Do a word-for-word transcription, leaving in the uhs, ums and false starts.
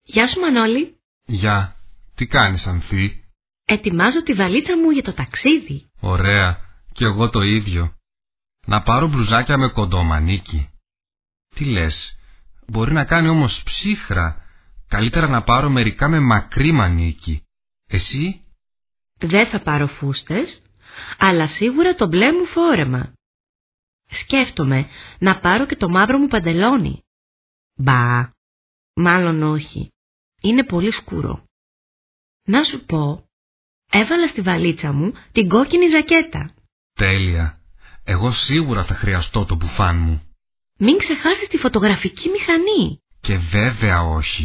Γεια σου Μανώλη. Γεια. Τι κάνεις Ανθή? Ετοιμάζω τη βαλίτσα μου για το ταξίδι. Ωραία. Κι εγώ το ίδιο. Να πάρω μπλουζάκια με κοντομανίκι. Τι λες? Μπορεί να κάνει όμως ψύχρα. Καλύτερα να πάρω μερικά με μακρύ μανίκι. Εσύ? Δεν θα πάρω φούστες, αλλά σίγουρα το μπλε μου φόρεμα. Σκέφτομαι να πάρω και το μαύρο μου παντελόνι. Μπα, μάλλον όχι. Είναι πολύ σκούρο. Να σου πω, έβαλα στη βαλίτσα μου την κόκκινη ζακέτα. Τέλεια. Εγώ σίγουρα θα χρειαστώ το μπουφάν μου. Μην ξεχάσεις τη φωτογραφική μηχανή. Και βέβαια όχι.